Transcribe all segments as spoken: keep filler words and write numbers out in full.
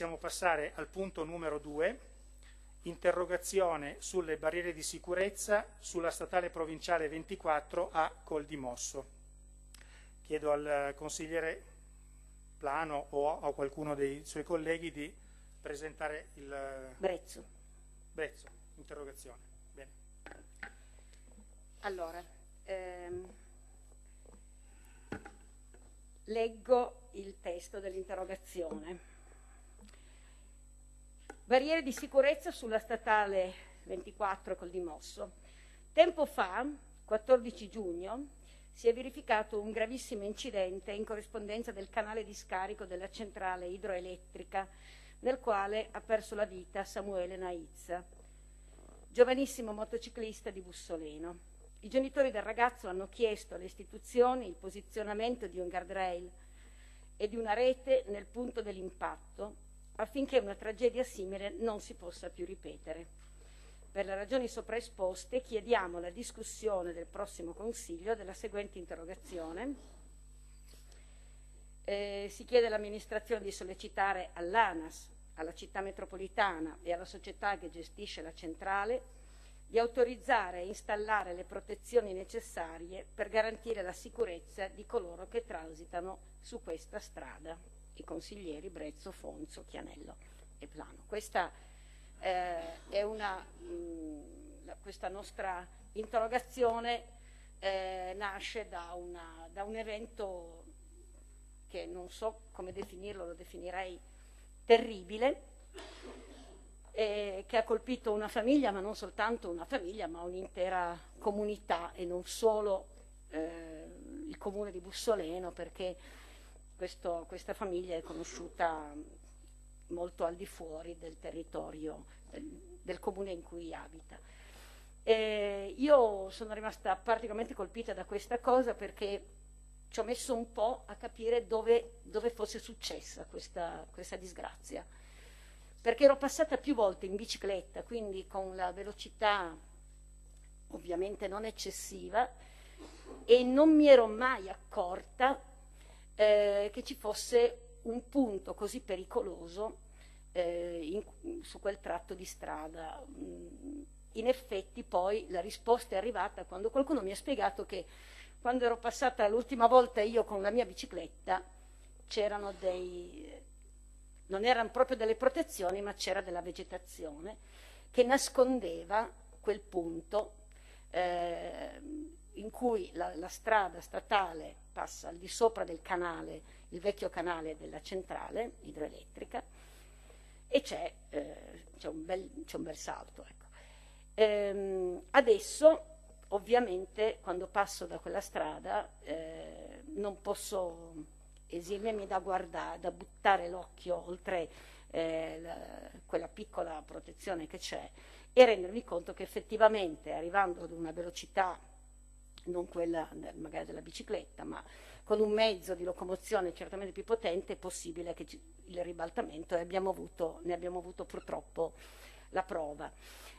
Possiamo passare al punto numero due, interrogazione sulle barriere di sicurezza sulla statale provinciale ventiquattro a Col di Mosso. Chiedo al consigliere Plano o a qualcuno dei suoi colleghi di presentare il Brezzo. Brezzo, interrogazione. Bene. Allora, ehm, leggo il testo dell'interrogazione. Barriere di sicurezza sulla statale ventiquattro Col di Mosso. Tempo fa, quattordici giugno, si è verificato un gravissimo incidente in corrispondenza del canale di scarico della centrale idroelettrica, nel quale ha perso la vita Samuele Naizza, giovanissimo motociclista di Bussoleno. I genitori del ragazzo hanno chiesto alle istituzioni il posizionamento di un guardrail e di una rete nel punto dell'impatto affinché una tragedia simile non si possa più ripetere. Per le ragioni sopraesposte chiediamo la discussione del prossimo Consiglio della seguente interrogazione. Eh, si chiede all'amministrazione di sollecitare all'ANAS, alla città metropolitana e alla società che gestisce la centrale di autorizzare e installare le protezioni necessarie per garantire la sicurezza di coloro che transitano su questa strada. I consiglieri Brezzo, Fonzo, Chianello e Plano. Questa, eh, è una, mh, questa nostra interrogazione eh, nasce da, una, da un evento che non so come definirlo, lo definirei terribile, eh, che ha colpito una famiglia, ma non soltanto una famiglia, ma un'intera comunità e non solo eh, il comune di Bussoleno, perché Questo, questa famiglia è conosciuta molto al di fuori del territorio del, del comune in cui abita. E io sono rimasta particolarmente colpita da questa cosa perché ci ho messo un po' a capire dove, dove fosse successa questa, questa disgrazia, perché ero passata più volte in bicicletta, quindi con la velocità ovviamente non eccessiva, e non mi ero mai accorta Eh, che ci fosse un punto così pericoloso eh, in, su quel tratto di strada. In effetti poi la risposta è arrivata quando qualcuno mi ha spiegato che quando ero passata l'ultima volta io con la mia bicicletta c'erano dei, non erano proprio delle protezioni, ma c'era della vegetazione che nascondeva quel punto eh, in cui la, la strada statale passa al di sopra del canale, il vecchio canale della centrale idroelettrica, e c'è, eh, c'è, un, bel, c'è un bel salto. Ecco. Ehm, adesso, ovviamente, quando passo da quella strada, eh, non posso esimermi da guardare, da buttare l'occhio oltre eh, la, quella piccola protezione che c'è e rendermi conto che effettivamente, arrivando ad una velocità non quella magari della bicicletta, ma con un mezzo di locomozione certamente più potente, è possibile che ci, il ribaltamento, e abbiamo avuto, ne abbiamo avuto purtroppo la prova.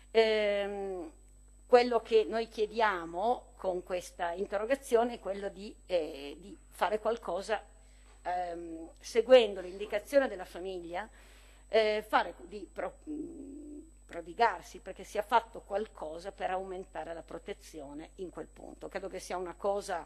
Ehm, quello che noi chiediamo con questa interrogazione è quello di, eh, di fare qualcosa ehm, seguendo l'indicazione della famiglia, eh, fare di pro, prodigarsi perché sia fatto qualcosa per aumentare la protezione in quel punto. Credo che sia una cosa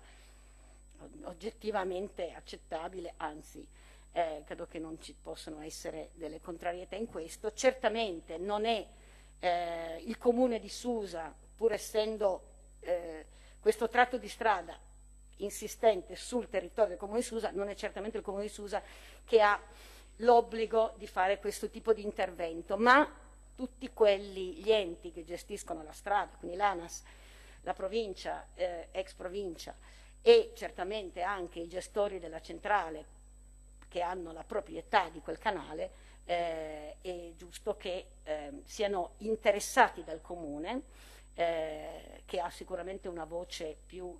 oggettivamente accettabile, anzi eh, credo che non ci possano essere delle contrarietà in questo. Certamente non è eh, il comune di Susa, pur essendo eh, questo tratto di strada insistente sul territorio del comune di Susa, non è certamente il comune di Susa che ha l'obbligo di fare questo tipo di intervento, ma tutti quelli, gli enti che gestiscono la strada, quindi l'ANAS, la provincia, eh, ex provincia, e certamente anche i gestori della centrale che hanno la proprietà di quel canale, eh, è giusto che eh, siano interessati dal comune, eh, che ha sicuramente una voce più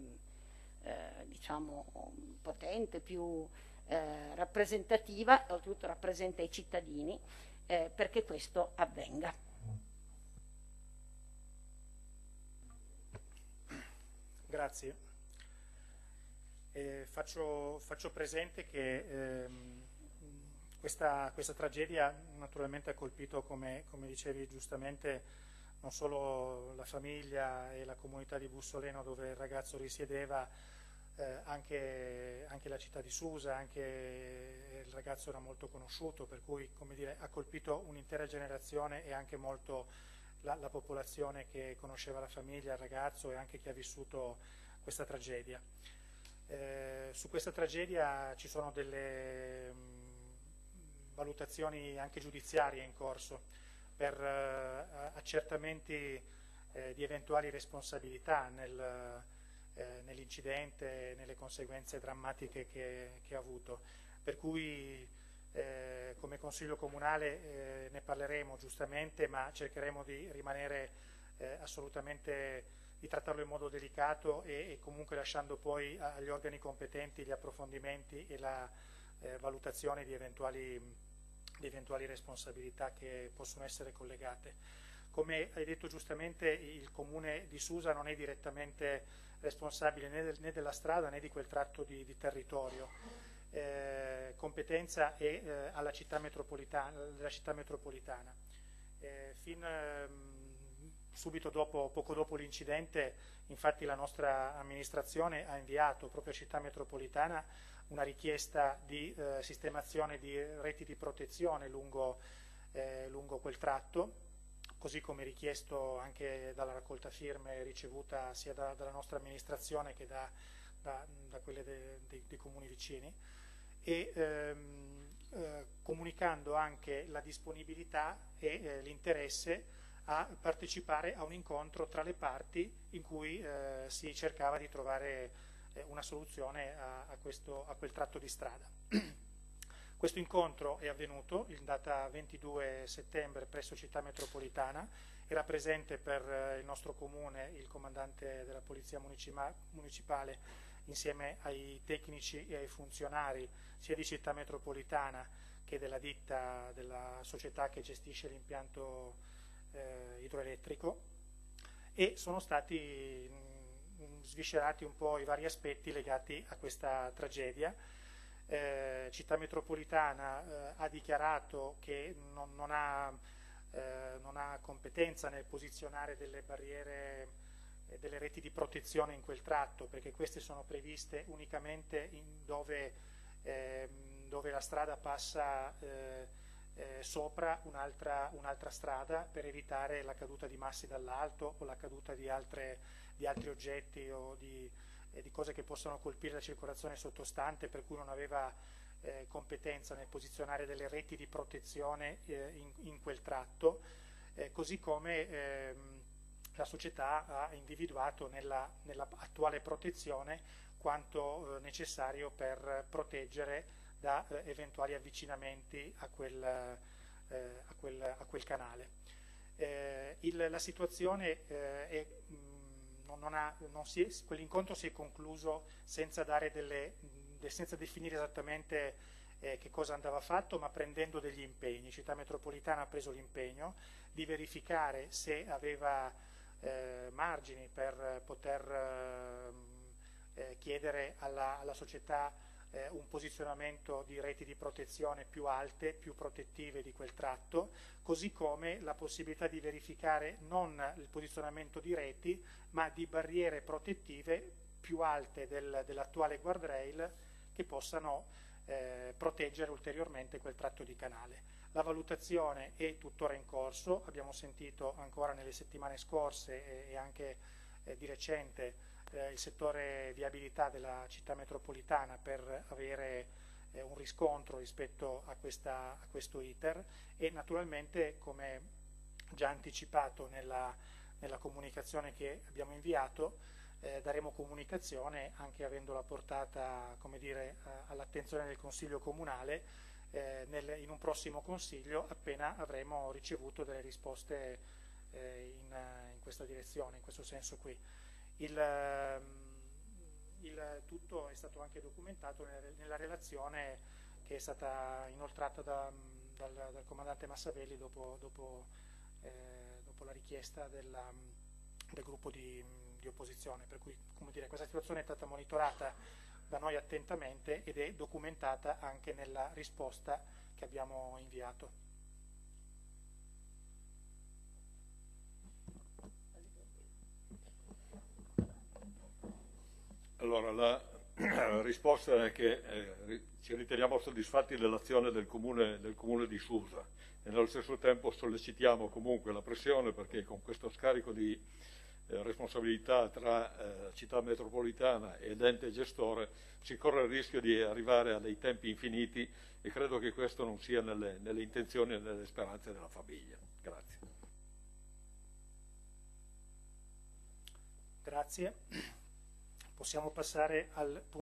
eh, eh, diciamo potente, più eh, rappresentativa, e oltretutto rappresenta i cittadini, Eh, perché questo avvenga. Grazie. Eh, faccio, faccio presente che ehm, questa, questa tragedia naturalmente ha colpito, come, come dicevi giustamente, non solo la famiglia e la comunità di Bussoleno dove il ragazzo risiedeva, eh, anche, anche la città di Susa, anche il ragazzo era molto conosciuto, per cui, come dire, ha colpito un'intera generazione e anche molto la, la popolazione che conosceva la famiglia, il ragazzo e anche chi ha vissuto questa tragedia. Eh, su questa tragedia ci sono delle mh, valutazioni anche giudiziarie in corso per eh, accertamenti eh, di eventuali responsabilità nel, eh, nell'incidente e nelle conseguenze drammatiche che, che ha avuto. Per cui eh, come Consiglio Comunale eh, ne parleremo giustamente, ma cercheremo di rimanere eh, assolutamente, di trattarlo in modo delicato e, e comunque lasciando poi agli organi competenti gli approfondimenti e la eh, valutazione di eventuali, di eventuali responsabilità che possono essere collegate. Come hai detto giustamente, il Comune di Susa non è direttamente responsabile né, del, né della strada né di quel tratto di, di territorio. Eh, competenza è eh, alla città metropolitana, della città metropolitana. Eh, fin, ehm, subito dopo, poco dopo l'incidente, infatti la nostra amministrazione ha inviato proprio a Città Metropolitana una richiesta di eh, sistemazione di reti di protezione lungo, eh, lungo quel tratto, così come richiesto anche dalla raccolta firme ricevuta sia da, dalla nostra amministrazione che da, da, da quelle de, de, dei comuni vicini, e ehm, eh, comunicando anche la disponibilità e eh, l'interesse a partecipare a un incontro tra le parti in cui eh, si cercava di trovare eh, una soluzione a, a, questo, a quel tratto di strada. Questo incontro è avvenuto in data ventidue settembre presso Città Metropolitana. Era presente per eh, il nostro comune il comandante della Polizia Municipale insieme ai tecnici e ai funzionari sia di Città Metropolitana che della ditta, della società che gestisce l'impianto Eh, idroelettrico, e sono stati mh, sviscerati un po' i vari aspetti legati a questa tragedia. Eh, Città Metropolitana eh, ha dichiarato che non, non, ha, eh, non ha competenza nel posizionare delle barriere, eh, delle reti di protezione in quel tratto, perché queste sono previste unicamente in dove, eh, dove la strada passa eh, Eh, sopra un'altra, un'altra strada, per evitare la caduta di massi dall'alto o la caduta di, altre, di altri oggetti o di, eh, di cose che possono colpire la circolazione sottostante, per cui non aveva eh, competenza nel posizionare delle reti di protezione eh, in, in quel tratto, eh, così come ehm, la società ha individuato nella, nella attuale protezione quanto eh, necessario per proteggere da eh, eventuali avvicinamenti a quel, eh, a quel, a quel canale. Eh, il, la situazione eh, è, mh, non, non ha, non si è, quell'incontro si è concluso senza, dare delle, de, senza definire esattamente eh, che cosa andava fatto, ma prendendo degli impegni. Città Metropolitana ha preso l'impegno di verificare se aveva eh, margini per poter eh, chiedere alla, alla società Eh, un posizionamento di reti di protezione più alte, più protettive di quel tratto, così come la possibilità di verificare non il posizionamento di reti, ma di barriere protettive più alte del, dell'attuale guardrail che possano eh, proteggere ulteriormente quel tratto di canale. La valutazione è tuttora in corso, abbiamo sentito ancora nelle settimane scorse e, e anche eh, di recente il settore viabilità della città metropolitana per avere eh, un riscontro rispetto a, questa, a questo iter, e naturalmente, come già anticipato nella, nella comunicazione che abbiamo inviato, eh, daremo comunicazione anche avendola portata, come dire, all'attenzione del Consiglio Comunale eh, nel, in un prossimo Consiglio, appena avremo ricevuto delle risposte eh, in, in questa direzione, in questo senso qui. Il, il tutto è stato anche documentato nella relazione che è stata inoltrata da, dal, dal comandante Massavelli dopo, dopo, eh, dopo la richiesta della, del gruppo di, di opposizione, per cui, come dire, questa situazione è stata monitorata da noi attentamente ed è documentata anche nella risposta che abbiamo inviato. Allora, la risposta è che eh, ci riteniamo soddisfatti dell'azione del comune, del comune di Susa e nello stesso tempo sollecitiamo comunque la pressione perché con questo scarico di eh, responsabilità tra eh, città metropolitana ed ente gestore si corre il rischio di arrivare a dei tempi infiniti e credo che questo non sia nelle, nelle intenzioni e nelle speranze della famiglia. Grazie. Grazie. Possiamo passare al punto